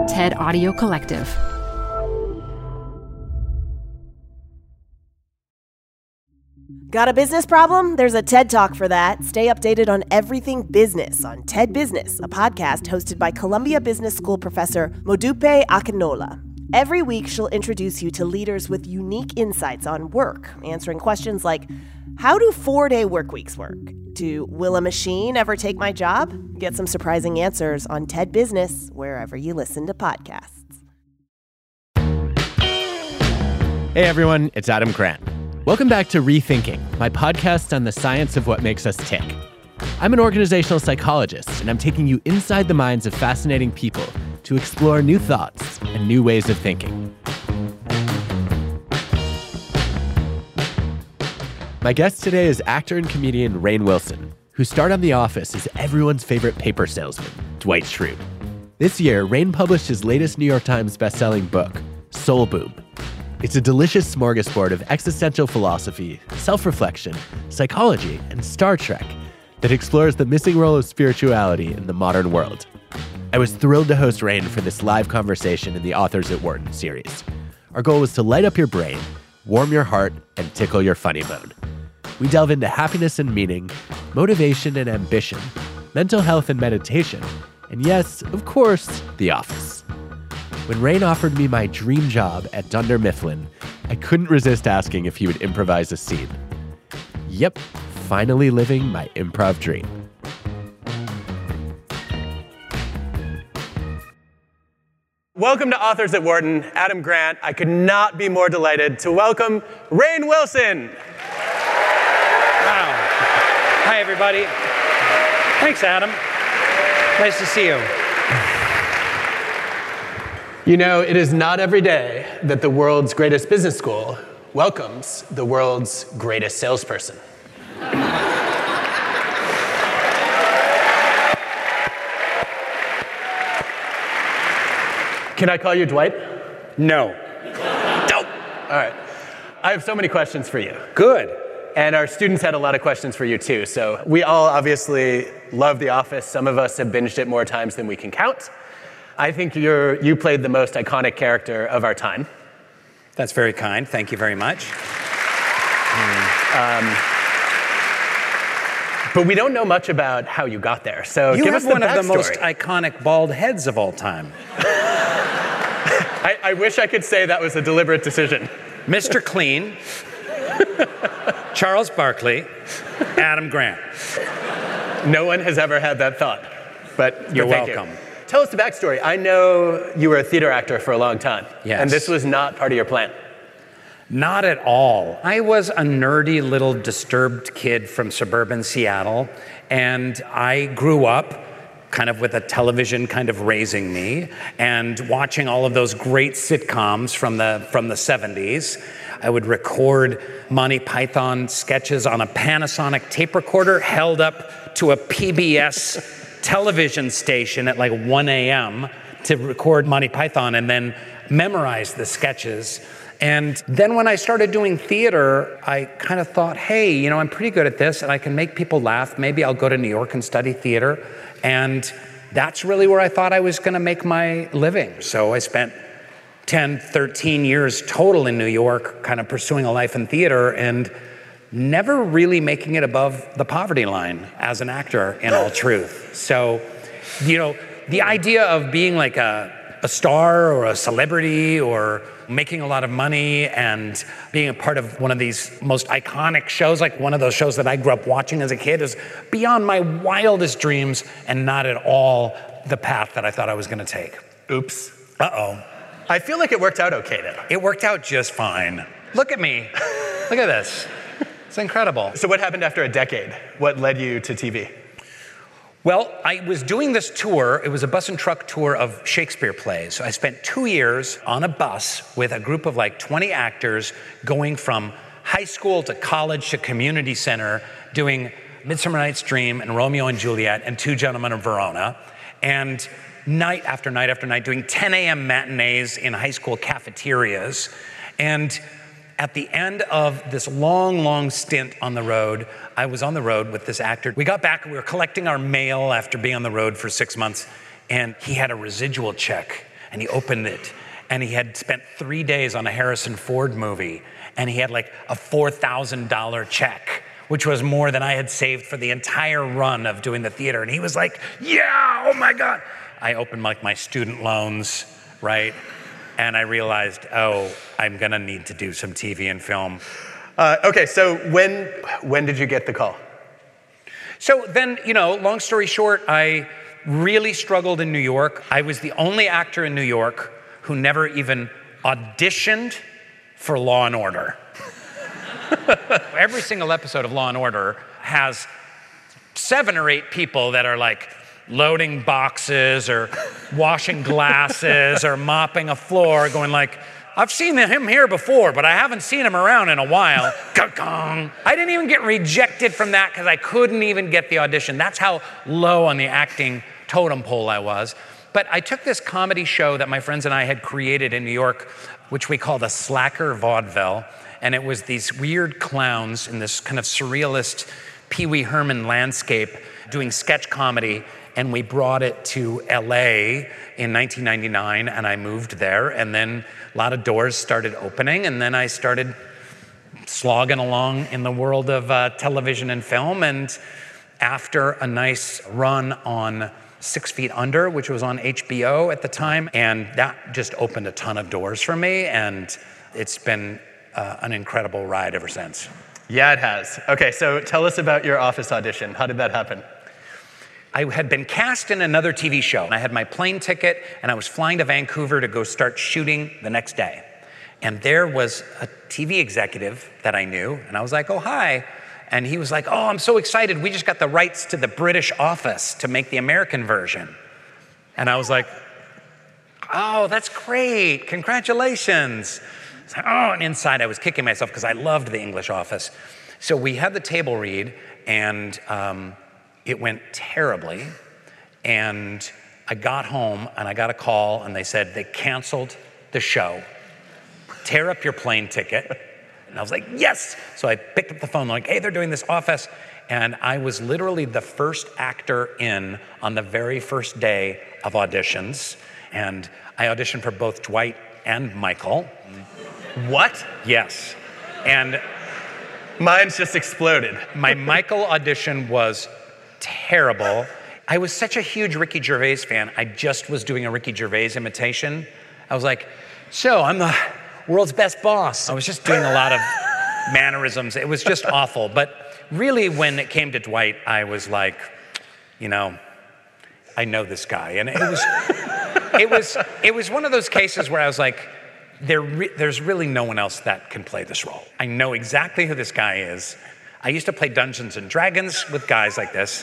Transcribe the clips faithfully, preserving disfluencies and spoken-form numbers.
TED Audio Collective. Got a business problem? There's a TED Talk for that. Stay updated on everything business on TED Business, a podcast hosted by Columbia Business School professor Modupe Akinola. Every week, she'll introduce you to leaders with unique insights on work, answering questions like, how do four-day work weeks work? To will a machine ever take my job? Get some surprising answers on TED Business, wherever you listen to podcasts. Hey everyone, it's Adam Grant. Welcome back to Rethinking, my podcast on the science of what makes us tick. I'm an organizational psychologist, and I'm taking you inside the minds of fascinating people to explore new thoughts and new ways of thinking. My guest today is actor and comedian Rainn Wilson, who starred on The Office as everyone's favorite paper salesman, Dwight Schrute. This year, Rainn published his latest New York Times bestselling book, Soul Boom. It's a delicious smorgasbord of existential philosophy, self-reflection, psychology, and Star Trek that explores the missing role of spirituality in the modern world. I was thrilled to host Rainn for this live conversation in the Authors at Wharton series. Our goal was to light up your brain, warm your heart, and tickle your funny bone. We delve into happiness and meaning, motivation and ambition, mental health and meditation, and yes, of course, The Office. When Rainn offered me my dream job at Dunder Mifflin, I couldn't resist asking if he would improvise a scene. Yep, finally living my improv dream. Welcome to Authors at Wharton. Adam Grant. I could not be more delighted to welcome Rainn Wilson. Wow. Hi, everybody. Thanks, Adam. Nice to see you. You know, it is not every day that the world's greatest business school welcomes the world's greatest salesperson. Can I call you Dwight? No. Dope. All right. I have so many questions for you. Good. And our students had a lot of questions for you, too. So we all obviously love The Office. Some of us have binged it more times than we can count. I think you're, you played the most iconic character of our time. That's very kind. Thank you very much. Um, but we don't know much about how you got there. So you give have us the one of the backstory. most iconic bald heads of all time. I, I wish I could say that was a deliberate decision. Mister Clean, Charles Barkley, Adam Grant. No one has ever had that thought, but You're but thank welcome. You. Tell us the backstory. I know you were a theater actor for a long time. Yes. And this was not part of your plan. Not at all. I was a nerdy little disturbed kid from suburban Seattle, and I grew up kind of with a television kind of raising me and watching all of those great sitcoms from the from the seventies. I would record Monty Python sketches on a Panasonic tape recorder held up to a P B S television station at like one a.m. to record Monty Python and then memorize the sketches. And then when I started doing theater, I kind of thought, hey, you know, I'm pretty good at this and I can make people laugh. Maybe I'll go to New York and study theater. And that's really where I thought I was going to make my living. So I spent ten, thirteen years total in New York, kind of pursuing a life in theater and never really making it above the poverty line as an actor, in all truth. So, you know, the idea of being like a, a star or a celebrity or making a lot of money and being a part of one of these most iconic shows, like one of those shows that I grew up watching as a kid, is beyond my wildest dreams and not at all the path that I thought I was going to take. Oops. Uh-oh. I feel like it worked out okay, though. It worked out just fine. Look at me. Look at this. It's incredible. So what happened after a decade? What led you to T V? Well, I was doing this tour. It was a bus and truck tour of Shakespeare plays. So I spent two years on a bus with a group of like twenty actors going from high school to college to community center, doing Midsummer Night's Dream and Romeo and Juliet and Two Gentlemen of Verona. And night after night after night, doing ten a.m. matinees in high school cafeterias. And at the end of this long, long stint on the road, I was on the road with this actor. We got back, we were collecting our mail after being on the road for six months, and he had a residual check. And and he opened it, and he had spent three days on a Harrison Ford movie, and he had like a four thousand dollar check, which was more than I had saved for the entire run of doing the theater. And he was like, yeah, oh my God. I opened like my student loans, right? And I realized, oh, I'm gonna need to do some T V and film. Uh, okay, so when when did you get the call? So then, you know, long story short, I really struggled in New York. I was the only actor in New York who never even auditioned for Law and Order. Every single episode of Law and Order has seven or eight people that are like loading boxes or washing glasses or mopping a floor, going like, I've seen him here before, but I haven't seen him around in a while. I didn't even get rejected from that because I couldn't even get the audition. That's how low on the acting totem pole I was. But I took this comedy show that my friends and I had created in New York, which we called a slacker vaudeville. And it was these weird clowns in this kind of surrealist Pee Wee Herman landscape doing sketch comedy. And we brought it to L A in nineteen ninety-nine, and I moved there. And then a lot of doors started opening, and then I started slogging along in the world of uh, television and film. And after a nice run on Six Feet Under, which was on H B O at the time, and that just opened a ton of doors for me, and it's been uh, an incredible ride ever since. Yeah, it has. Okay, so tell us about your Office audition. How did that happen? I had been cast in another T V show. I had my plane ticket, and I was flying to Vancouver to go start shooting the next day. And there was a T V executive that I knew, and I was like, oh, hi. And he was like, oh, I'm so excited. We just got the rights to the British Office to make the American version. And I was like, oh, that's great. Congratulations. Like, oh, and inside I was kicking myself because I loved the English Office. So we had the table read, and um, it went terribly. And I got home, and I got a call, and they said they canceled the show. Tear up your plane ticket. And I was like, yes! So I picked up the phone, like, hey, they're doing this Office. And I was literally the first actor in on the very first day of auditions. And I auditioned for both Dwight and Michael. What? Yes. And mine's just exploded. My Michael audition was terrible. I was such a huge Ricky Gervais fan. I just was doing a Ricky Gervais imitation. I was like, so I'm the world's best boss. I was just doing a lot of mannerisms. It was just awful. But really, when it came to Dwight, I was like, you know, I know this guy. And it was, it was, it was one of those cases where I was like, there re- there's really no one else that can play this role. I know exactly who this guy is. I used to play Dungeons and Dragons with guys like this.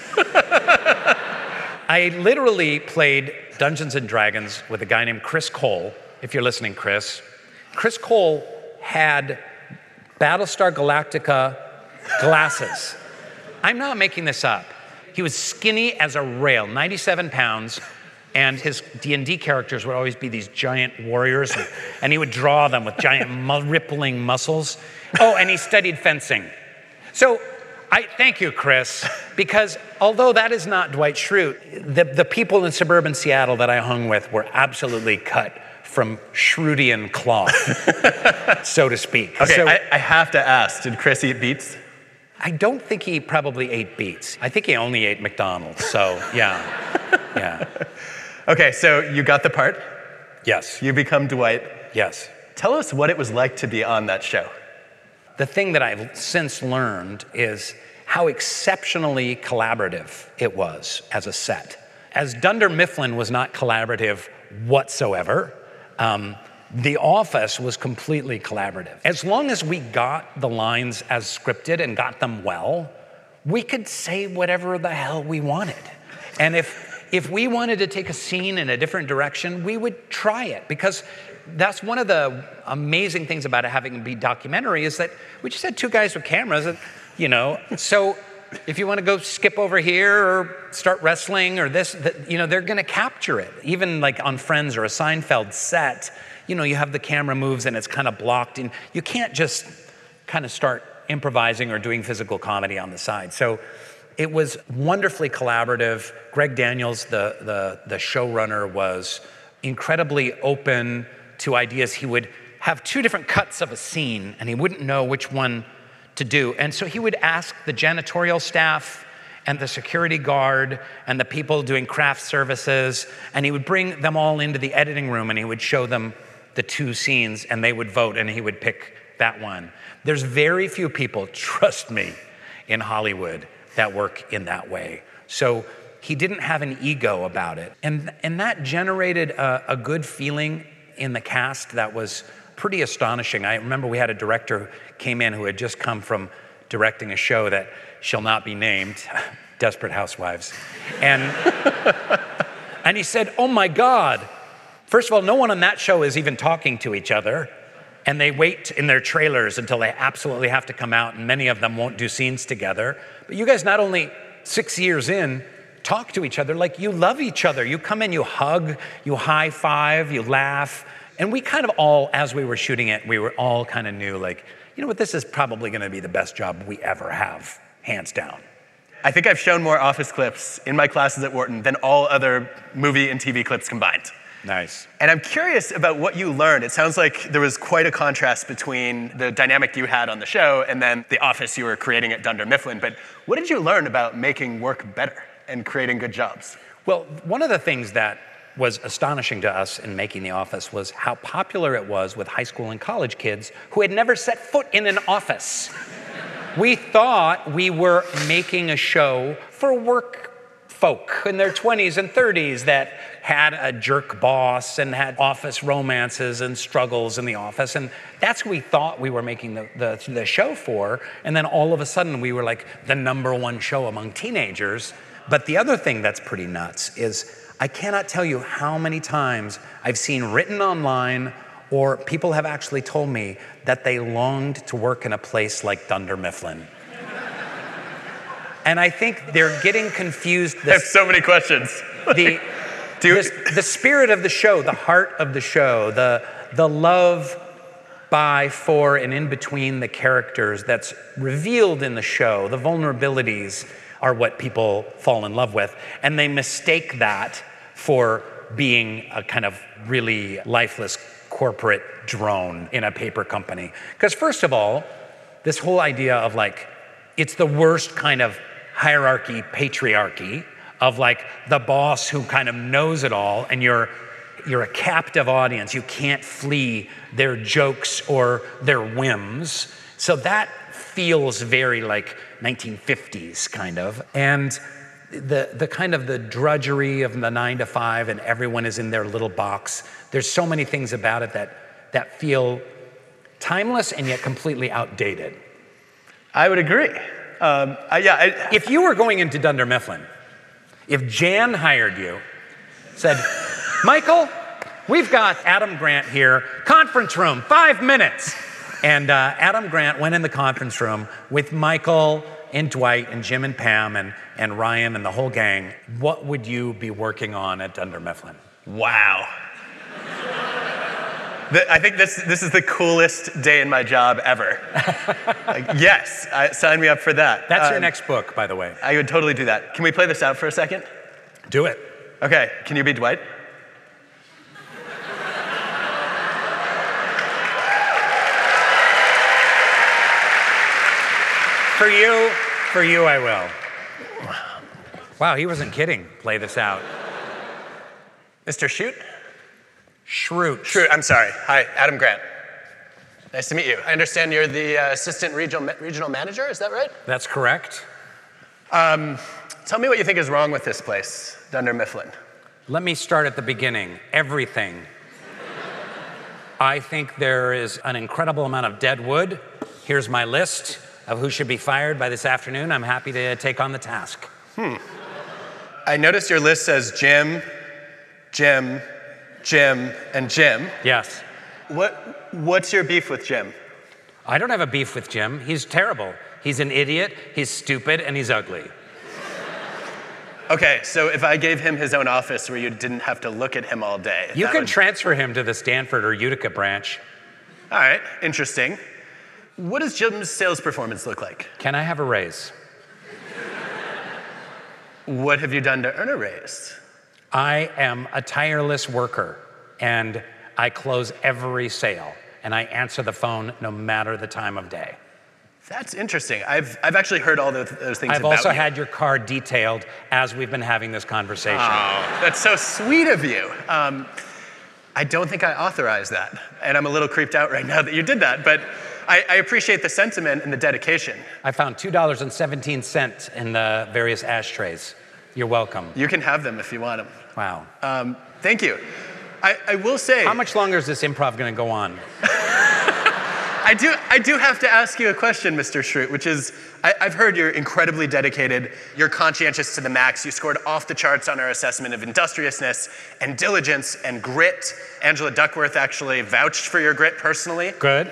I literally played Dungeons and Dragons with a guy named Chris Cole. If you're listening, Chris. Chris Cole had Battlestar Galactica glasses. I'm not making this up. He was skinny as a rail, ninety-seven pounds, and his D and D characters would always be these giant warriors, and, and he would draw them with giant mu- rippling muscles. Oh, and he studied fencing. So, I thank you, Chris, because although that is not Dwight Schrute, the, the people in suburban Seattle that I hung with were absolutely cut from Schrutian cloth, so to speak. Okay, so, I, I have to ask, did Chris eat beets? I don't think he probably ate beets. I think he only ate McDonald's, so yeah, yeah. Okay, so you got the part. Yes. You become Dwight. Yes. Tell us what it was like to be on that show. The thing that I've since learned is how exceptionally collaborative it was as a set. As Dunder Mifflin was not collaborative whatsoever, um, The Office was completely collaborative. As long as we got the lines as scripted and got them well, we could say whatever the hell we wanted. And if if we wanted to take a scene in a different direction, we would try it, because that's one of the amazing things about it having to be documentary is that we just had two guys with cameras, and, you know, so if you want to go skip over here or start wrestling or this, that, you know, they're going to capture it. Even like on Friends or a Seinfeld set, you know, you have the camera moves and it's kind of blocked, and you can't just kind of start improvising or doing physical comedy on the side. So it was wonderfully collaborative. Greg Daniels, the the, the showrunner, was incredibly open to ideas. He would have two different cuts of a scene, and he wouldn't know which one to do. And so he would ask the janitorial staff and the security guard and the people doing craft services, and he would bring them all into the editing room, and he would show them the two scenes, and they would vote, and he would pick that one. There's very few people, trust me, in Hollywood that work in that way. So he didn't have an ego about it. And, and that generated a, a good feeling in the cast that was pretty astonishing. I remember we had a director who came in who had just come from directing a show that shall not be named, Desperate Housewives. And, and he said, oh my God, first of all, no one on that show is even talking to each other. And they wait in their trailers until they absolutely have to come out, and many of them won't do scenes together. But you guys, not only six years in, talk to each other like you love each other. You come in, you hug, you high five, you laugh. And we kind of all, as we were shooting it, we were all kind of knew, like, you know what, this is probably gonna be the best job we ever have, hands down. I think I've shown more Office clips in my classes at Wharton than all other movie and T V clips combined. Nice. And I'm curious about what you learned. It sounds like there was quite a contrast between the dynamic you had on the show and then the office you were creating at Dunder Mifflin. But what did you learn about making work better and creating good jobs? Well, one of the things that was astonishing to us in making The Office was how popular it was with high school and college kids who had never set foot in an office. We thought we were making a show for work folk in their twenties and thirties that had a jerk boss and had office romances and struggles in the office. And that's what we thought we were making the, the, the show for. And then all of a sudden we were like the number one show among teenagers. But the other thing that's pretty nuts is I cannot tell you how many times I've seen written online or people have actually told me that they longed to work in a place like Dunder Mifflin. And I think they're getting confused. I have so many questions. The, the, the spirit of the show, the heart of the show, the, the love by, for, and in between the characters that's revealed in the show, the vulnerabilities are what people fall in love with. And they mistake that for being a kind of really lifeless corporate drone in a paper company. Because first of all, this whole idea of like, it's the worst kind of hierarchy, patriarchy of like the boss who kind of knows it all, and you're you're a captive audience. You can't flee their jokes or their whims. So that feels very like nineteen fifties kind of. And the the kind of the drudgery of the nine to five and everyone is in their little box. There's so many things about it that that feel timeless and yet completely outdated. I would agree. Um, I, yeah, I, if you were going into Dunder Mifflin, if Jan hired you, said, Michael, we've got Adam Grant here, conference room, five minutes. And uh, Adam Grant went in the conference room with Michael and Dwight and Jim and Pam and, and Ryan and the whole gang. What would you be working on at Dunder Mifflin? Wow. I think this this is the coolest day in my job ever. Like, yes, I, sign me up for that. That's um, your next book, by the way. I would totally do that. Can we play this out for a second? Do it. Okay, can you be Dwight? For you, for you I will. Wow, he wasn't kidding. Play this out. Mister Shute? Schrute. Schrute, I'm sorry. Hi, Adam Grant. Nice to meet you. I understand you're the uh, assistant regional, regional manager, is that right? That's correct. Um, tell me what you think is wrong with this place, Dunder Mifflin. Let me start at the beginning. Everything. I think there is an incredible amount of dead wood. Here's my list of who should be fired by this afternoon. I'm happy to take on the task. Hmm. I noticed your list says Jim, Jim, Jim, and Jim. Yes. What, what's your beef with Jim? I don't have a beef with Jim. He's terrible. He's an idiot, he's stupid, and he's ugly. Okay, so if I gave him his own office where you didn't have to look at him all day. You can would... transfer him to the Stanford or Utica branch. All right, interesting. What does Jim's sales performance look like? Can I have a raise? What have you done to earn a raise? I am a tireless worker. and I close every sale, and I answer the phone no matter the time of day. That's interesting. I've, I've actually heard all those, those things I've about also you. had your car detailed as we've been having this conversation. Oh, that's so sweet of you. Um, I don't think I authorized that, and I'm a little creeped out right now that you did that, but I, I appreciate the sentiment and the dedication. I found two dollars and seventeen cents in the various ashtrays. You're welcome. You can have them if you want them. Wow. Um, thank you. I, I will say... How much longer is this improv going to go on? I do, I do have to ask you a question, Mister Schrute, which is, I, I've heard you're incredibly dedicated, you're conscientious to the max, you scored off the charts on our assessment of industriousness and diligence and grit. Angela Duckworth actually vouched for your grit personally. Good.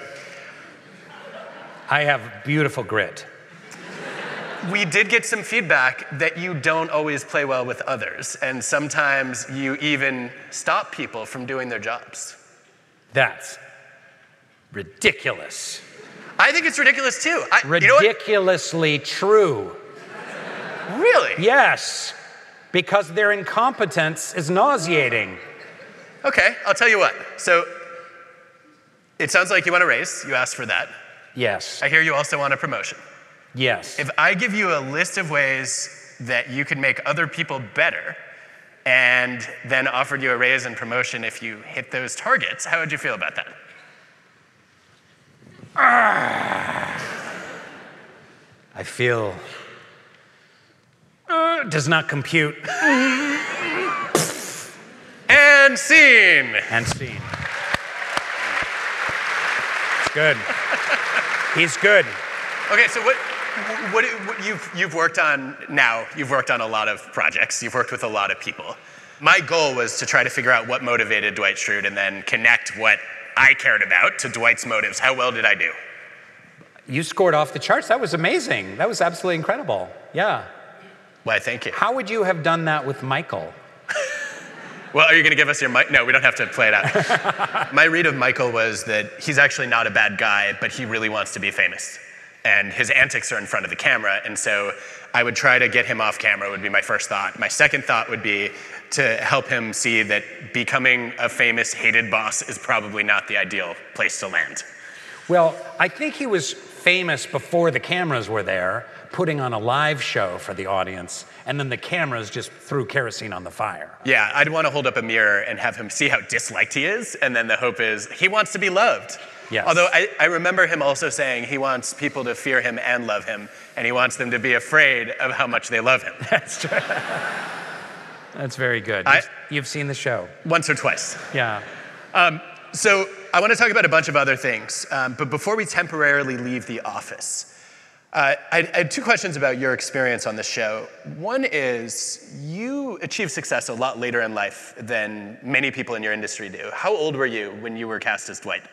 I have beautiful grit. We did get some feedback that you don't always play well with others, and sometimes you even stop people from doing their jobs. That's ridiculous. I think it's ridiculous too. I, you know what? Ridiculously true. Really? Yes, because their incompetence is nauseating. Okay, I'll tell you what. So, it sounds like you want a raise. You asked for that. Yes. I hear you also want a promotion. Yes. If I give you a list of ways that you can make other people better, and then offered you a raise and promotion if you hit those targets, how would you feel about that? I feel uh, does not compute. And scene. And scene. It's good. He's good. Okay, so what, what, what you've, you've worked on now, you've worked on a lot of projects, you've worked with a lot of people. My goal was to try to figure out what motivated Dwight Schrute and then connect what I cared about to Dwight's motives. How well did I do? You scored off the charts. That was amazing. That was absolutely incredible. Yeah. Why, thank you. How would you have done that with Michael? Well, are you going to give us your mic? No, we don't have to play it out. My read of Michael was that he's actually not a bad guy, but he really wants to be famous. And his antics are in front of the camera, and so I would try to get him off camera would be my first thought. My second thought would be to help him see that becoming a famous, hated boss is probably not the ideal place to land. Well, I think he was famous before the cameras were there, putting on a live show for the audience, and then the cameras just threw kerosene on the fire. Yeah, I'd want to hold up a mirror and have him see how disliked he is, and then the hope is he wants to be loved. Yes. Although I, I remember him also saying he wants people to fear him and love him, and he wants them to be afraid of how much they love him. That's true. That's very good. I, you've, you've seen the show. Once or twice. Yeah. Um, so I want to talk about a bunch of other things, um, but before we temporarily leave the office, uh, I, I had two questions about your experience on the show. One is, you achieved success a lot later in life than many people in your industry do. How old were you when you were cast as Dwight?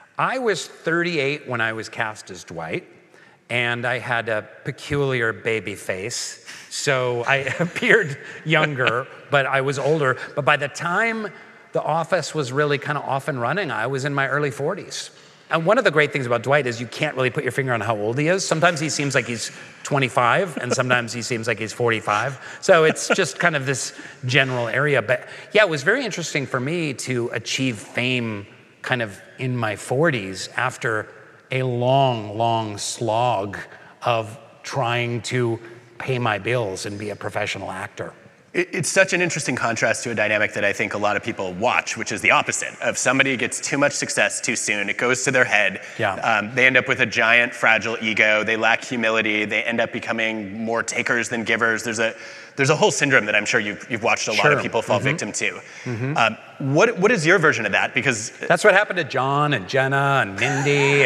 I was thirty-eight when I was cast as Dwight, and I had a peculiar baby face, so I appeared younger, but I was older. But by the time The Office was really kind of off and running, I was in my early forties. And one of the great things about Dwight is you can't really put your finger on how old he is. Sometimes he seems like he's twenty-five, and sometimes he seems like he's forty-five. So it's just kind of this general area. But yeah, it was very interesting for me to achieve fame kind of in my forties after a long, long slog of trying to pay my bills and be a professional actor. It's such an interesting contrast to a dynamic that I think a lot of people watch, which is the opposite of somebody gets too much success too soon. It goes to their head. Yeah. Um, they end up with a giant, fragile ego. They lack humility. They end up becoming more takers than givers. There's a there's a whole syndrome that I'm sure you've, you've watched a Sure. lot of people fall Mm-hmm. victim to. Mm-hmm. Um, what what is your version of that? Because that's what happened to John and Jenna and Mindy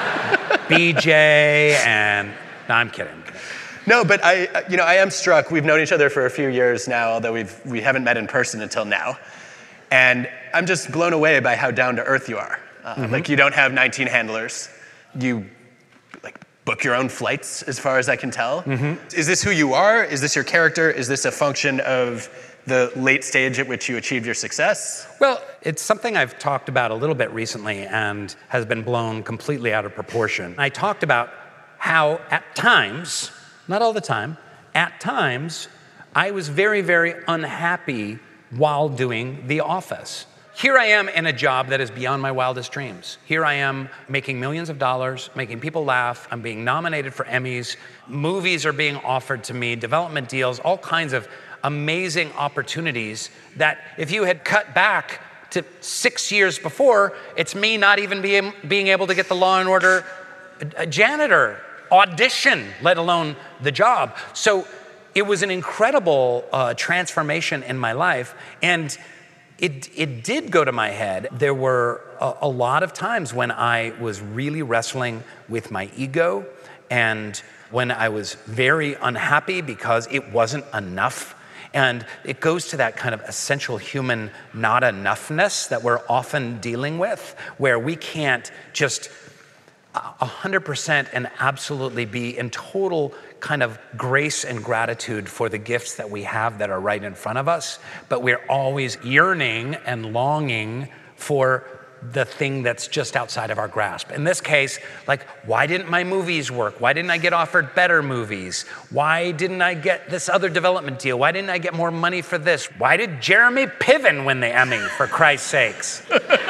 and B J and no, I'm kidding. I'm kidding. No, but I, you know, I am struck. We've known each other for a few years now, although we've we haven't met in person until now, and I'm just blown away by how down to earth you are. Uh, Mm-hmm. Like you don't have nineteen handlers. You like book your own flights, as far as I can tell. Mm-hmm. Is this who you are? Is this your character? Is this a function of the late stage at which you achieved your success? Well, it's something I've talked about a little bit recently and has been blown completely out of proportion. I talked about how at times, not all the time, at times, I was very, very unhappy while doing The Office. here I am in a job that is beyond my wildest dreams. Here I am making millions of dollars, making people laugh. I'm being nominated for Emmys. Movies are being offered to me, development deals, all kinds of amazing opportunities that if you had cut back to six years before, it's me not even being, being able to get the Law and Order uh, janitor audition, let alone the job. So it was an incredible uh, transformation in my life. And it, it did go to my head. There were a, a lot of times when I was really wrestling with my ego and when I was very unhappy because it wasn't enough. And it goes to that kind of essential human not enoughness that we're often dealing with, where we can't just one hundred percent and absolutely be in total kind of grace and gratitude for the gifts that we have that are right in front of us, but we're always yearning and longing for the thing that's just outside of our grasp. In this case, like, why didn't my movies work? Why didn't I get offered better movies? Why didn't I get this other development deal? Why didn't I get more money for this? Why did Jeremy Piven win the Emmy, for Christ's sakes?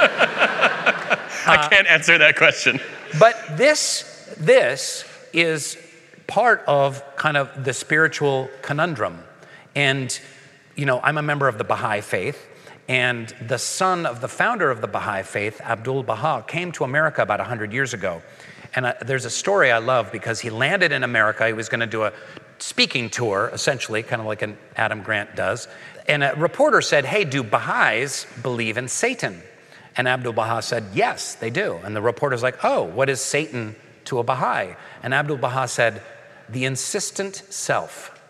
I can't answer that question. But this, this is part of kind of the spiritual conundrum. And, you know, I'm a member of the Baha'i faith, and the son of the founder of the Baha'i faith, Abdul Baha, came to America about one hundred years ago. And uh, there's a story I love because he landed in America. He was going to do a speaking tour, essentially, kind of like an Adam Grant does. And a reporter said, hey, do Baha'is believe in Satan? And Abdul Baha said, yes, they do. And the reporter's like, oh, what is Satan to a Baha'i? And Abdul Baha said, the insistent self.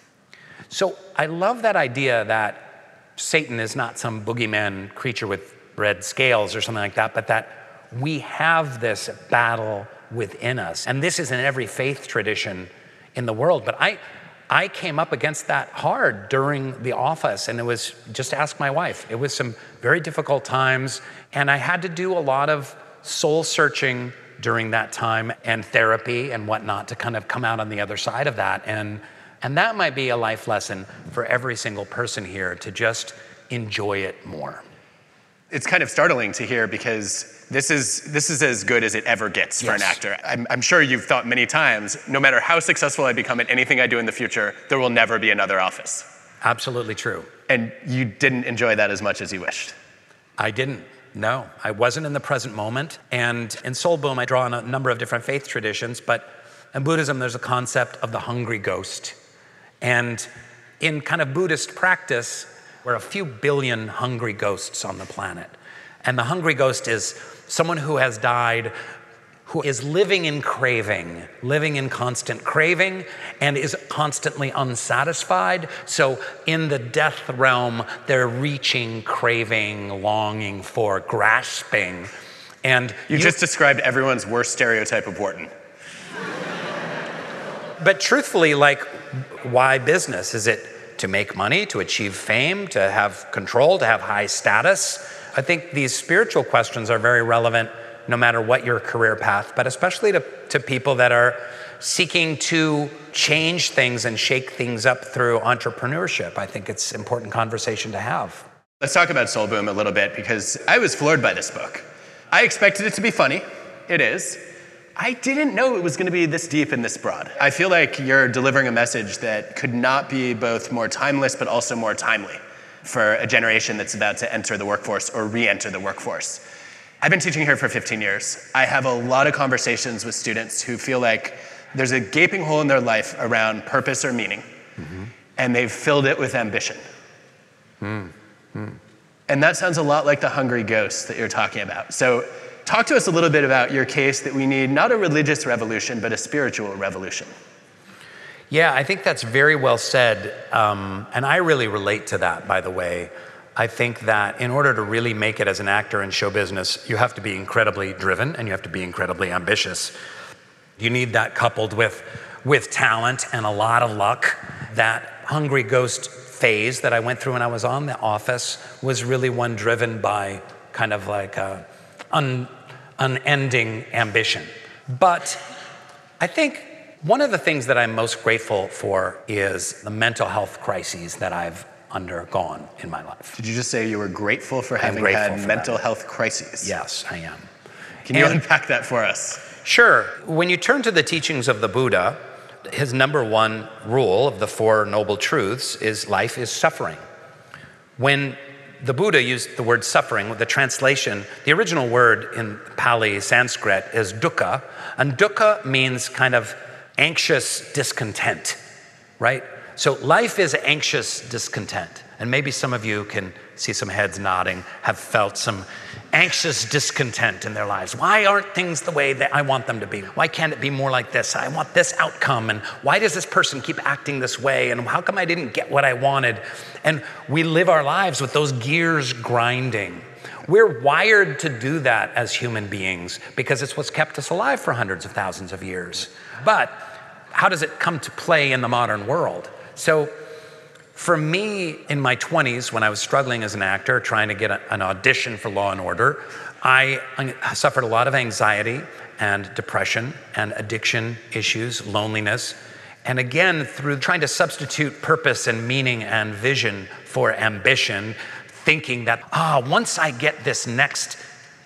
So I love that idea that Satan is not some boogeyman creature with red scales or something like that, but that we have this battle within us. And this is in every faith tradition in the world. But I, I came up against that hard during the office, and it was, just ask my wife, it was some very difficult times, and I had to do a lot of soul searching during that time and therapy and whatnot to kind of come out on the other side of that. And, and that might be a life lesson for every single person here, to just enjoy it more. It's kind of startling to hear because this is this is as good as it ever gets for Yes. an actor. I'm, I'm sure you've thought many times, no matter how successful I become at anything I do in the future, there will never be another Office. Absolutely true. And you didn't enjoy that as much as you wished. I didn't. No, I wasn't in the present moment. And in Soul Boom, I draw on a number of different faith traditions, but in Buddhism, there's a concept of the hungry ghost. And in kind of Buddhist practice, we're a few billion hungry ghosts on the planet. And the hungry ghost is someone who has died, who is living in craving, living in constant craving, and is constantly unsatisfied. So in the death realm, they're reaching, craving, longing for, grasping. And You, you just described everyone's worst stereotype of Wharton. But truthfully, like, why business? Is it to make money, to achieve fame, to have control, to have high status? I think these spiritual questions are very relevant no matter what your career path, but especially to, to people that are seeking to change things and shake things up through entrepreneurship. I think it's an important conversation to have. Let's talk about Soul Boom a little bit, because I was floored by this book. I expected it to be funny. It is. I didn't know it was going to be this deep and this broad. I feel like you're delivering a message that could not be both more timeless but also more timely for a generation that's about to enter the workforce or re-enter the workforce. I've been teaching here for fifteen years. I have a lot of conversations with students who feel like there's a gaping hole in their life around purpose or meaning, mm-hmm. and they've filled it with ambition. Mm-hmm. And that sounds a lot like the hungry ghost that you're talking about. So talk to us a little bit about your case that we need not a religious revolution, but a spiritual revolution. Yeah, I think that's very well said. Um, and I really relate to that, by the way. I think that in order to really make it as an actor in show business, you have to be incredibly driven and you have to be incredibly ambitious. You need that coupled with, with talent and a lot of luck. That hungry ghost phase that I went through when I was on The Office was really one driven by kind of like a un, unending ambition. But I think one of the things that I'm most grateful for is the mental health crises that I've undergone in my life. Did you just say you were grateful for having grateful had for mental that. health crises? Yes, I am. Can you And- unpack that for us? Sure. When you turn to the teachings of the Buddha, his number one rule of the Four Noble Truths is life is suffering. When the Buddha used the word suffering, the translation, the original word in Pali Sanskrit is dukkha, and dukkha means kind of anxious discontent, right? So life is anxious discontent. And maybe some of you can see some heads nodding, have felt some anxious discontent in their lives. Why aren't things the way that I want them to be? Why can't it be more like this? I want this outcome. And why does this person keep acting this way? And how come I didn't get what I wanted? And we live our lives with those gears grinding. We're wired to do that as human beings because it's what's kept us alive for hundreds of thousands of years. But how does it come to play in the modern world? So for me, in my twenties, when I was struggling as an actor, trying to get a, an audition for Law and Order, I, I suffered a lot of anxiety and depression and addiction issues, loneliness. And again, through trying to substitute purpose and meaning and vision for ambition, thinking that, ah, once I get this next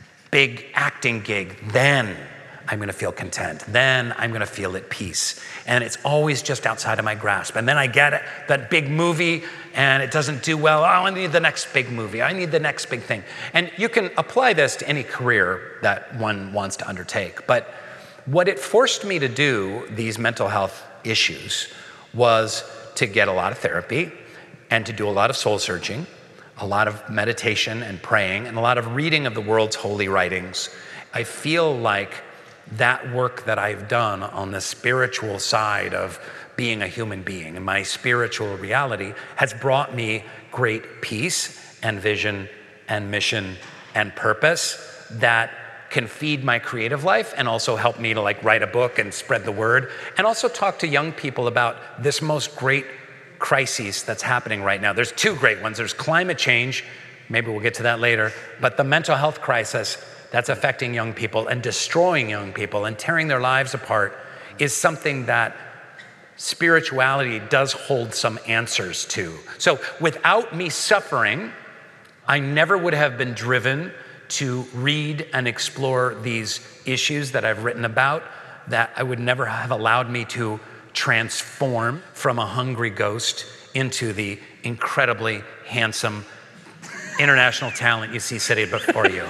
big acting gig, then I'm gonna feel content. Then I'm gonna feel at peace. And it's always just outside of my grasp. And then I get it, that big movie and it doesn't do well. Oh, I need the next big movie. I need the next big thing. And you can apply this to any career that one wants to undertake. But what it forced me to do, these mental health issues, was to get a lot of therapy and to do a lot of soul searching, a lot of meditation and praying, and a lot of reading of the world's holy writings. I feel like that work that I've done on the spiritual side of being a human being and my spiritual reality has brought me great peace and vision and mission and purpose that can feed my creative life and also help me to like write a book and spread the word and also talk to young people about this most great crisis that's happening right now. There's two great ones. There's climate change, maybe we'll get to that later, but the mental health crisis that's affecting young people and destroying young people and tearing their lives apart is something that spirituality does hold some answers to. So without me suffering, I never would have been driven to read and explore these issues that I've written about, that I would never have allowed me to transform from a hungry ghost into the incredibly handsome international talent you see sitting before you.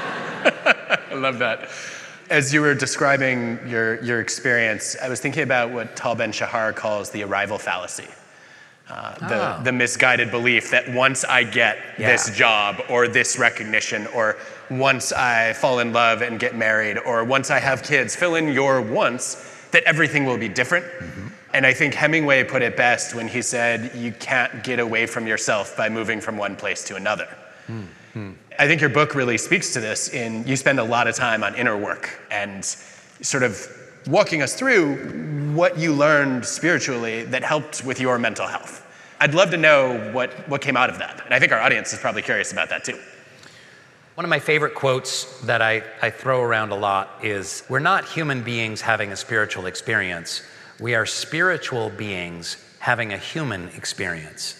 I love that. As you were describing your, your experience, I was thinking about what Tal Ben-Shahar calls the arrival fallacy. Uh, the, Oh. the misguided belief that once I get Yeah. this job or this recognition, or once I fall in love and get married, or once I have kids, fill in your once, that everything will be different. Mm-hmm. And I think Hemingway put it best when he said, you can't get away from yourself by moving from one place to another. Mm-hmm. I think your book really speaks to this in you spend a lot of time on inner work and sort of walking us through what you learned spiritually that helped with your mental health. I'd love to know what, what came out of that. And I think our audience is probably curious about that too. One of my favorite quotes that I, I throw around a lot is, we're not human beings having a spiritual experience. We are spiritual beings having a human experience.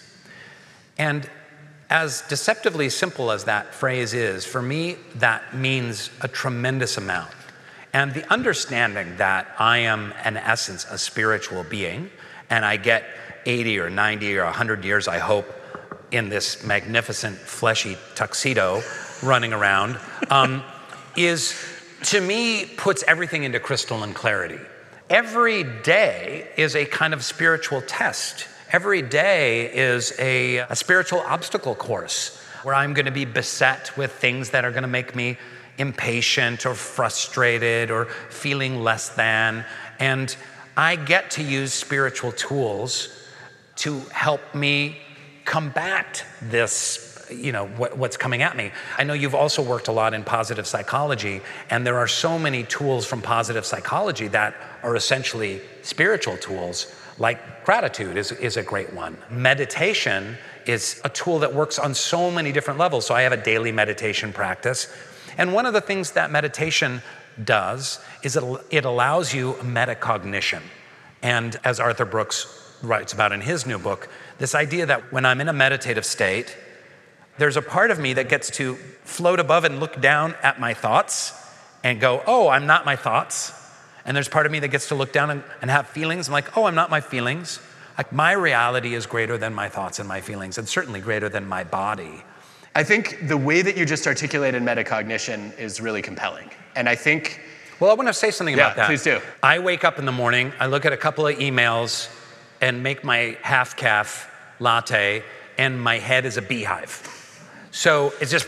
And as deceptively simple as that phrase is, for me, that means a tremendous amount. And the understanding that I am, in essence, a spiritual being, and I get eighty or ninety or one hundred years, I hope, in this magnificent fleshy tuxedo running around, um, is, to me, puts everything into crystalline clarity. Every day is a kind of spiritual test. Every day is a, a spiritual obstacle course where I'm going to be beset with things that are going to make me impatient or frustrated or feeling less than. And I get to use spiritual tools to help me combat this, you know, what, what's coming at me. I know you've also worked a lot in positive psychology, and there are so many tools from positive psychology that are essentially spiritual tools. Like gratitude is, is a great one. Meditation is a tool that works on so many different levels. So I have a daily meditation practice. And one of the things that meditation does is it, it allows you metacognition. And as Arthur Brooks writes about in his new book, This idea that when I'm in a meditative state, there's a part of me that gets to float above and look down at my thoughts and go, oh, I'm not my thoughts. And there's part of me that gets to look down and, and have feelings. I'm like, oh, I'm not my feelings. Like, my reality is greater than my thoughts and my feelings, and certainly greater than my body. I think the way that you just articulated metacognition is really compelling. And I think... Well, I want to say something yeah, about that. Please do. I wake up in the morning, I look at a couple of emails and make my half-calf latte, and my head is a beehive. So it's just...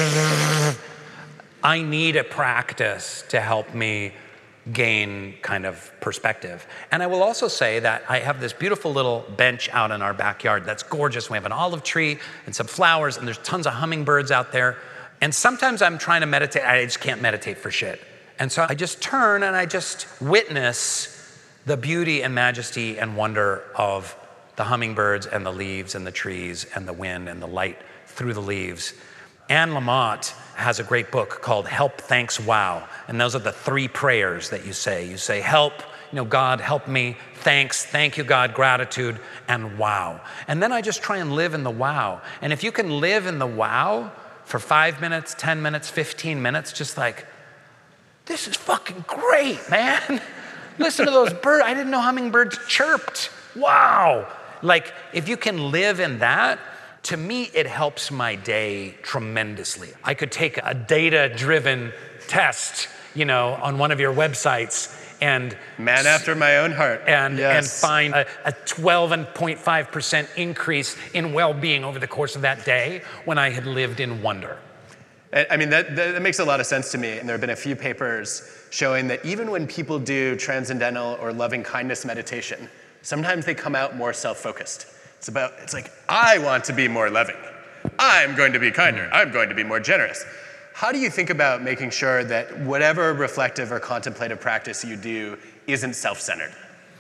I need a practice to help me gain kind of perspective. And I will also say that I have this beautiful little bench out in our backyard that's gorgeous. We have an olive tree and some flowers, and there's tons of hummingbirds out there. And sometimes I'm trying to meditate, I just can't meditate for shit. And so I just turn and I just witness the beauty and majesty and wonder of the hummingbirds and the leaves and the trees and the wind and the light through the leaves. Anne Lamott has a great book called Help, Thanks, Wow. And those are the three prayers that you say. You say, help, you know, God, help me. Thanks, thank you, God, gratitude, and wow. And then I just try and live in the wow. And if you can live in the wow for five minutes, ten minutes, fifteen minutes, just like, this is fucking great, man. Listen to those birds. I didn't know hummingbirds chirped. Wow. Like, if you can live in that, to me, it helps my day tremendously. I could take a data-driven test, you know, on one of your websites and... Man after my own heart. And, yes. and find a, a twelve point five percent increase in well-being over the course of that day when I had lived in wonder. I mean, that, that makes a lot of sense to me. And there have been a few papers showing that even when people do transcendental or loving kindness meditation, sometimes they come out more self-focused. It's about, it's like, I want to be more loving. I'm going to be kinder. I'm going to be more generous. How do you think about making sure that whatever reflective or contemplative practice you do isn't self-centered?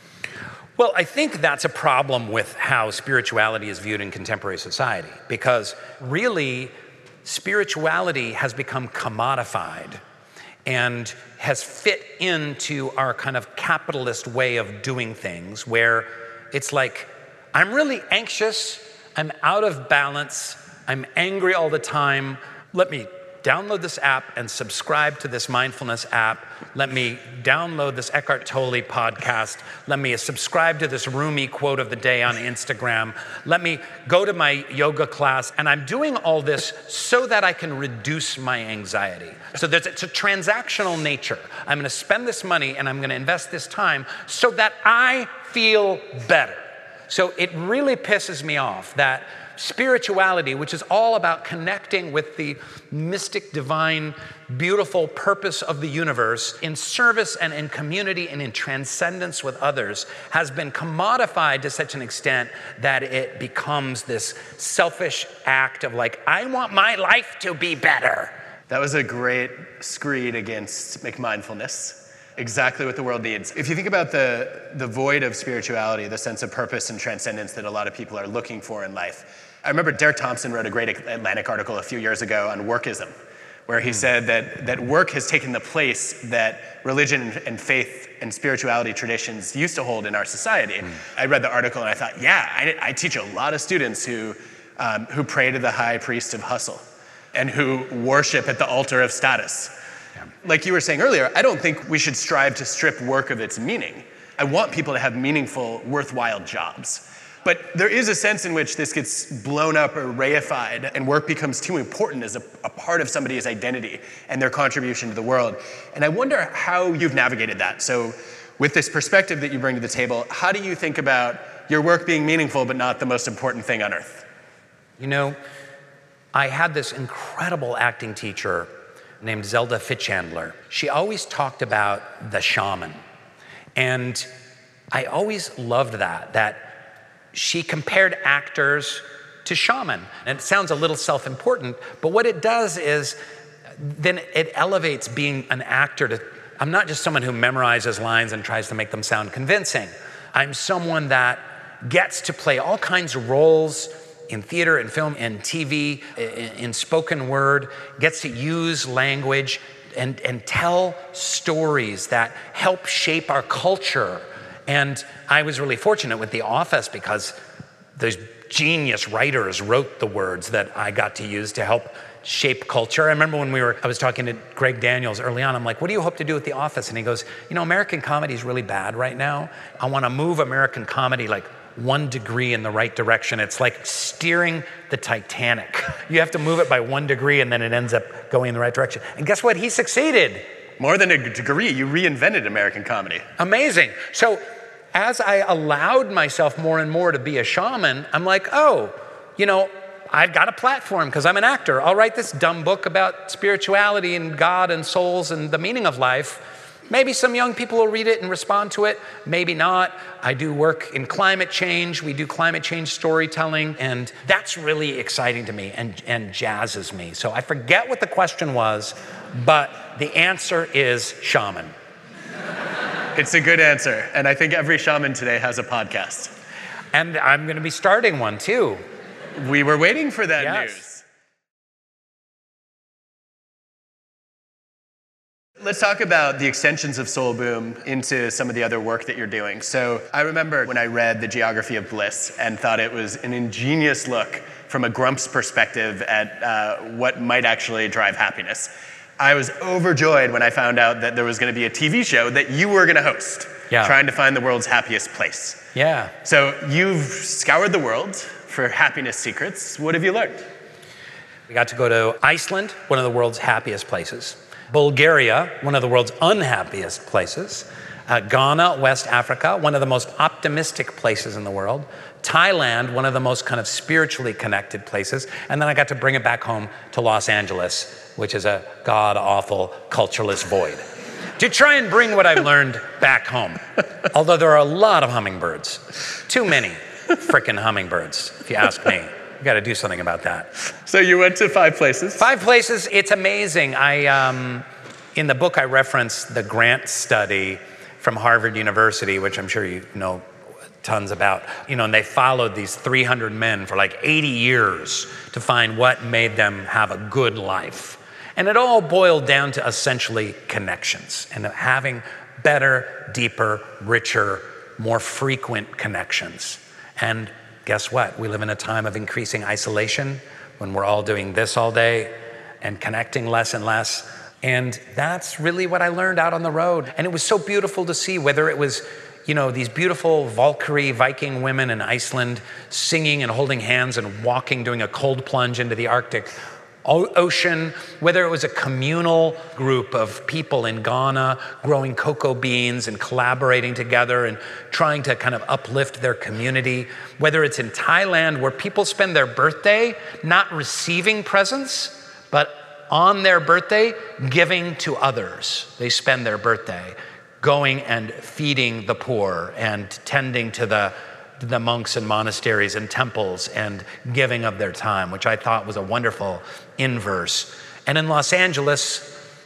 Well, I think that's a problem with how spirituality is viewed in contemporary society, because really, spirituality has become commodified and has fit into our kind of capitalist way of doing things, where it's like, I'm really anxious, I'm out of balance, I'm angry all the time. Let me download this app and subscribe to this mindfulness app. Let me download this Eckhart Tolle podcast. Let me subscribe to this Rumi quote of the day on Instagram. Let me go to my yoga class. And I'm doing all this so that I can reduce my anxiety. So there's, it's a transactional nature. I'm gonna spend this money and I'm gonna invest this time so that I feel better. So it really pisses me off that spirituality, which is all about connecting with the mystic, divine, beautiful purpose of the universe in service and in community and in transcendence with others, has been commodified to such an extent that it becomes this selfish act of like, I want my life to be better. That was a great screed against McMindfulness. Exactly what the world needs. If you think about the, the void of spirituality, the sense of purpose and transcendence that a lot of people are looking for in life, I remember Derek Thompson wrote a great Atlantic article a few years ago on workism, where he mm. said that, that work has taken the place that religion and faith and spirituality traditions used to hold in our society. Mm. I read the article and I thought, yeah, I, I teach a lot of students who, um, who pray to the high priest of hustle and who worship at the altar of status. Like you were saying earlier, I don't think we should strive to strip work of its meaning. I want people to have meaningful, worthwhile jobs. But there is a sense in which this gets blown up or reified and work becomes too important as a, a part of somebody's identity and their contribution to the world. And I wonder how you've navigated that. So with this perspective that you bring to the table, how do you think about your work being meaningful but not the most important thing on earth? You know, I had this incredible acting teacher named Zelda Fichandler. She always talked about the shaman. And I always loved that, that she compared actors to shaman. And it sounds a little self-important, but what it does is then it elevates being an actor to, I'm not just someone who memorizes lines and tries to make them sound convincing. I'm someone that gets to play all kinds of roles in theater and film and T V, in spoken word, gets to use language and, and tell stories that help shape our culture. And I was really fortunate with The Office because those genius writers wrote the words that I got to use to help shape culture. I remember when we were, I was talking to Greg Daniels early on. I'm like, what do you hope to do with The Office? And he goes, you know, American comedy is really bad right now. I want to move American comedy like one degree in the right direction. It's like steering the Titanic. You have to move it by one degree and then it ends up going in the right direction. And guess what? He succeeded. More than a degree, you reinvented American comedy. Amazing. So as I allowed myself more and more to be a shaman, I'm like, oh, you know, I've got a platform because I'm an actor. I'll write this dumb book about spirituality and God and souls and the meaning of life. Maybe some young people will read it and respond to it. Maybe not. I do work in climate change. We do climate change storytelling. And that's really exciting to me and, and jazzes me. So I forget what the question was, but the answer is shaman. It's a good answer. And I think every shaman today has a podcast. And I'm going to be starting one too. We were waiting for that Yes. news. Let's talk about the extensions of Soul Boom into some of the other work that you're doing. So I remember when I read The Geography of Bliss and thought it was an ingenious look from a Grump's perspective at uh, what might actually drive happiness. I was overjoyed when I found out that there was going to be a T V show that you were going to host, Yeah. trying to find the world's happiest place. Yeah. So you've scoured the world for happiness secrets. What have you learned? We got to go to Iceland, one of the world's happiest places. Bulgaria, one of the world's unhappiest places. Uh, Ghana, West Africa, one of the most optimistic places in the world. Thailand, one of the most kind of spiritually connected places. And then I got to bring it back home to Los Angeles, which is a god-awful, cultureless void, to try and bring what I've learned back home. Although there are a lot of hummingbirds. Too many frickin' hummingbirds, if you ask me. We got to do something about that. So you went to five places. Five places. It's amazing. I, um, in the book, I reference the Grant study from Harvard University, which I'm sure you know tons about. You know, and they followed these three hundred men for like eighty years to find what made them have a good life. And it all boiled down to essentially connections and having better, deeper, richer, more frequent connections. And guess what? We live in a time of increasing isolation when we're all doing this all day and connecting less and less. And that's really what I learned out on the road. And it was so beautiful to see, whether it was, you know, these beautiful Valkyrie Viking women in Iceland singing and holding hands and walking, doing a cold plunge into the Arctic Ocean, whether it was a communal group of people in Ghana growing cocoa beans and collaborating together and trying to kind of uplift their community, whether it's in Thailand where people spend their birthday not receiving presents, but on their birthday giving to others. They spend their birthday going and feeding the poor and tending to the the monks and monasteries and temples and giving of their time, which I thought was a wonderful inverse. And in Los Angeles,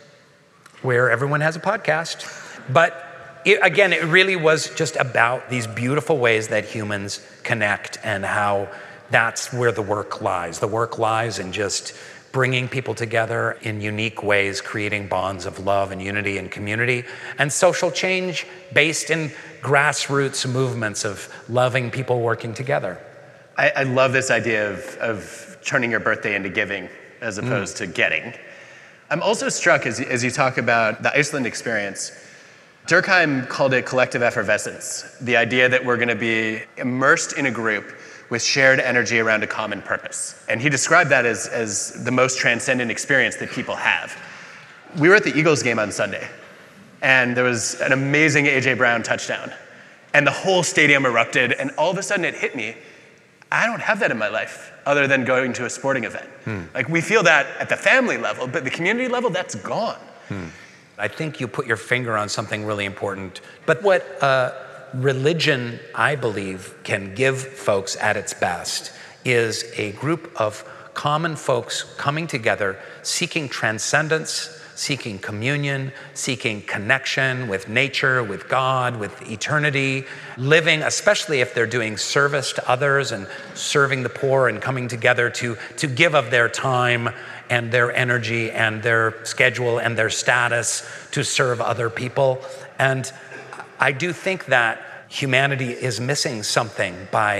where everyone has a podcast. But it, again, it really was just about these beautiful ways that humans connect and how that's where the work lies. The work lies in just bringing people together in unique ways, creating bonds of love and unity and community, and social change based in grassroots movements of loving people working together. I, I love this idea of, of turning your birthday into giving as opposed mm. to getting. I'm also struck as, as you talk about the Iceland experience. Durkheim called it collective effervescence, the idea that we're going to be immersed in a group with shared energy around a common purpose. And he described that as, as the most transcendent experience that people have. We were at the Eagles game on Sunday, and there was an amazing A J Brown touchdown. And the whole stadium erupted, and all of a sudden it hit me. I don't have that in my life other than going to a sporting event. Hmm. Like, we feel that at the family level, but the community level, that's gone. Hmm. I think you put your finger on something really important. But what uh, religion, I believe, can give folks at its best is a group of common folks coming together, seeking transcendence, seeking communion, seeking connection with nature, with God, with eternity, living, especially if they're doing service to others and serving the poor and coming together to, to give of their time and their energy and their schedule and their status to serve other people. And I do think that humanity is missing something by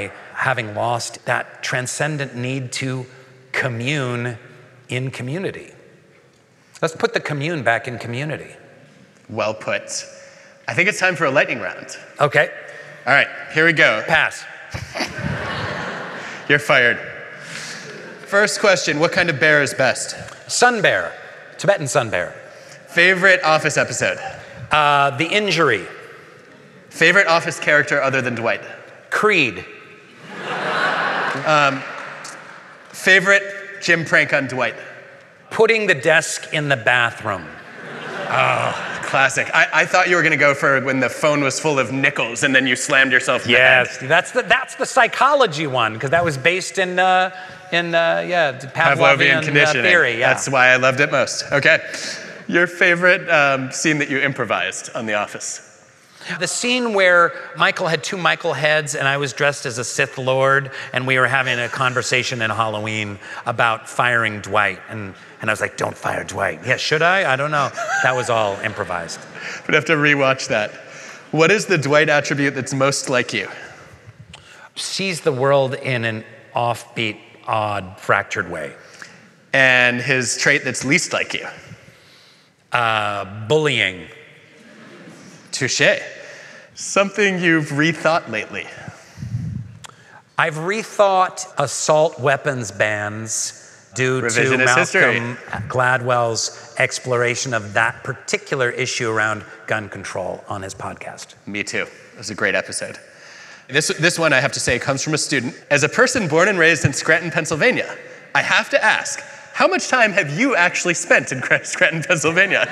having lost that transcendent need to commune in community. Let's put the commune back in community. Well put. I think it's time for a lightning round. Okay. All right, here we go. Pass. You're fired. First question, what kind of bear is best? Sun bear, Tibetan sun bear. Favorite Office episode? Uh, the Injury. Favorite Office character other than Dwight? Creed. Um, favorite gym prank on Dwight? Putting the desk in the bathroom. Oh, classic. I, I thought you were going to go for when the phone was full of nickels and then you slammed yourself in Yes, the head. that's the that's the psychology one, because that was based in uh, in uh, yeah Pavlovian, Pavlovian conditioning. Uh, theory. Yeah. That's why I loved it most. Okay, your favorite um, scene that you improvised on The Office? The scene where Michael had two Michael heads and I was dressed as a Sith Lord and we were having a conversation in Halloween about firing Dwight. And, and I was like, don't fire Dwight. Yeah, should I? I don't know. That was all improvised. But I have to rewatch that. What is the Dwight attribute that's most like you? Sees the world in an offbeat, odd, fractured way. And his trait that's least like you? Uh, bullying. Touché. Something you've rethought lately? I've rethought assault weapons bans due to Revisionist Malcolm history. Gladwell's exploration of that particular issue around gun control on his podcast. Me too. It was a great episode. This, this one, I have to say, comes from a student. As a person born and raised in Scranton, Pennsylvania, I have to ask, how much time have you actually spent in Scranton, Pennsylvania?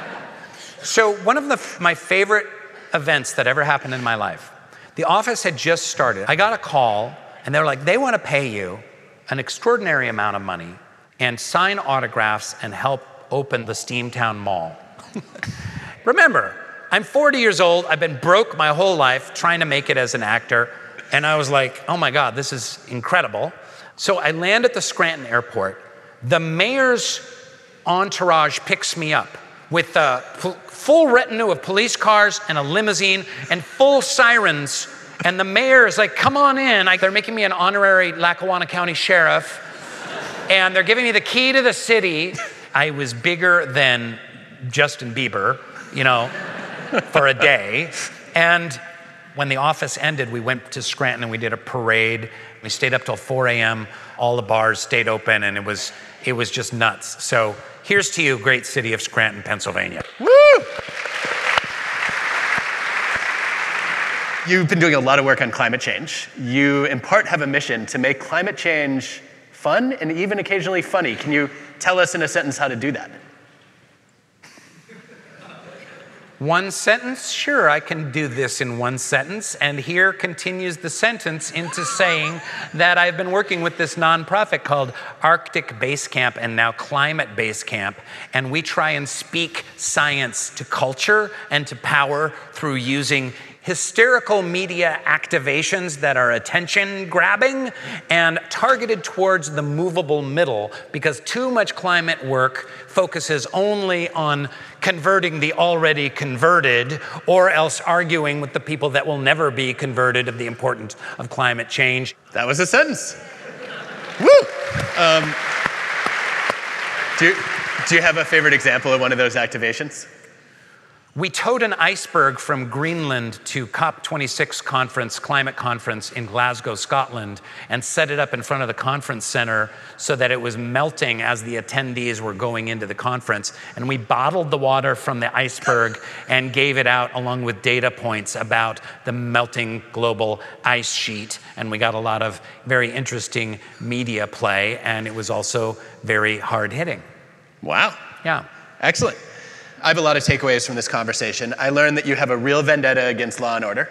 So one of the, my favorite events that ever happened in my life, The Office had just started. I got a call and they were like, they want to pay you an extraordinary amount of money and sign autographs and help open the Steamtown Mall. Remember, I'm forty years old. I've been broke my whole life trying to make it as an actor. And I was like, oh my God, this is incredible. So I land at the Scranton airport. The mayor's entourage picks me up with a full retinue of police cars and a limousine and full sirens. And the mayor is like, come on in. I, they're making me an honorary Lackawanna County sheriff. And they're giving me the key to the city. I was bigger than Justin Bieber, you know, for a day. And when The Office ended, we went to Scranton and we did a parade. We stayed up till four a.m. All the bars stayed open and it was, it was just nuts. So here's to you, great city of Scranton, Pennsylvania. Woo! You've been doing a lot of work on climate change. You, in part, have a mission to make climate change fun and even occasionally funny. Can you tell us in a sentence how to do that? One sentence? Sure, I can do this in one sentence. And here continues the sentence into saying that I've been working with this nonprofit called Arctic Base Camp and now Climate Base Camp. And we try and speak science to culture and to power through using hysterical media activations that are attention grabbing and targeted towards the movable middle, because too much climate work focuses only on converting the already converted or else arguing with the people that will never be converted of the importance of climate change. That was a sentence. Woo! Um, do, you, do you have a favorite example of one of those activations? We towed an iceberg from Greenland to COP twenty-six conference, climate conference in Glasgow, Scotland, and set it up in front of the conference center so that it was melting as the attendees were going into the conference. And we bottled the water from the iceberg and gave it out along with data points about the melting global ice sheet. And we got a lot of very interesting media play, and it was also very hard hitting. Wow. Yeah. Excellent. I have a lot of takeaways from this conversation. I learned that you have a real vendetta against Law and Order.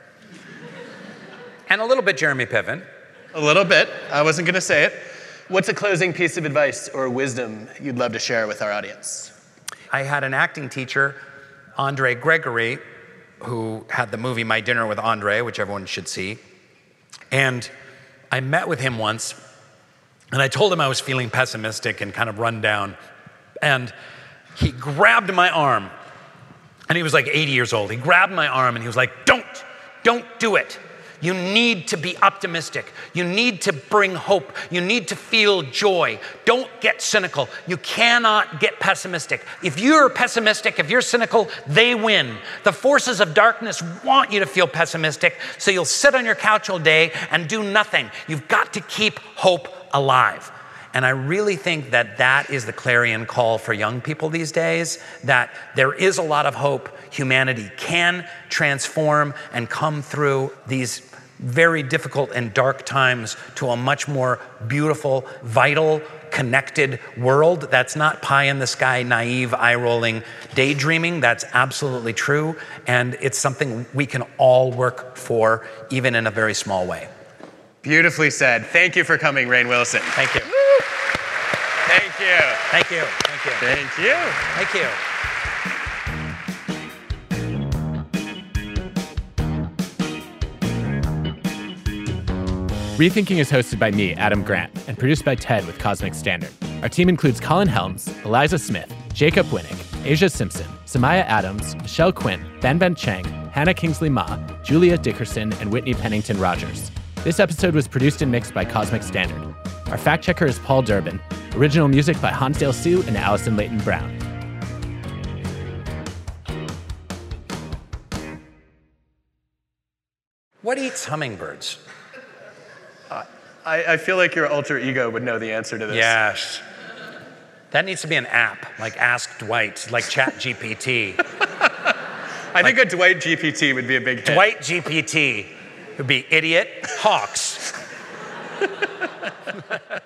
And a little bit Jeremy Piven. A little bit. I wasn't going to say it. What's a closing piece of advice or wisdom you'd love to share with our audience? I had an acting teacher, Andre Gregory, who had the movie My Dinner with Andre, which everyone should see. And I met with him once, and I told him I was feeling pessimistic and kind of run down. And he grabbed my arm, and he was like eighty years old. He grabbed my arm and he was like, don't, don't do it. You need to be optimistic. You need to bring hope. You need to feel joy. Don't get cynical. You cannot get pessimistic. If you're pessimistic, if you're cynical, they win. The forces of darkness want you to feel pessimistic, so you'll sit on your couch all day and do nothing. You've got to keep hope alive. And I really think that that is the clarion call for young people these days, that there is a lot of hope. Humanity can transform and come through these very difficult and dark times to a much more beautiful, vital, connected world. That's not pie in the sky, naive, eye-rolling daydreaming. That's absolutely true. And it's something we can all work for, even in a very small way. Beautifully said. Thank you for coming, Rainn Wilson. Thank you. Thank you. Thank you. Thank you. Thank you. Thank you. Rethinking is hosted by me, Adam Grant, and produced by TED with Cosmic Standard. Our team includes Colin Helms, Eliza Smith, Jacob Winnick, Asia Simpson, Samaya Adams, Michelle Quinn, Ben Ben Chang, Hannah Kingsley Ma, Julia Dickerson, and Whitney Pennington Rogers. This episode was produced and mixed by Cosmic Standard. Our fact checker is Paul Durbin. Original music by Hansdale Hsu and Allison Leighton Brown. What eats hummingbirds? I, I feel like your alter ego would know the answer to this. Yes. That needs to be an app, like Ask Dwight, like Chat G P T. I think a Dwight G P T would be a big hit. Dwight G P T would be idiot, hawks.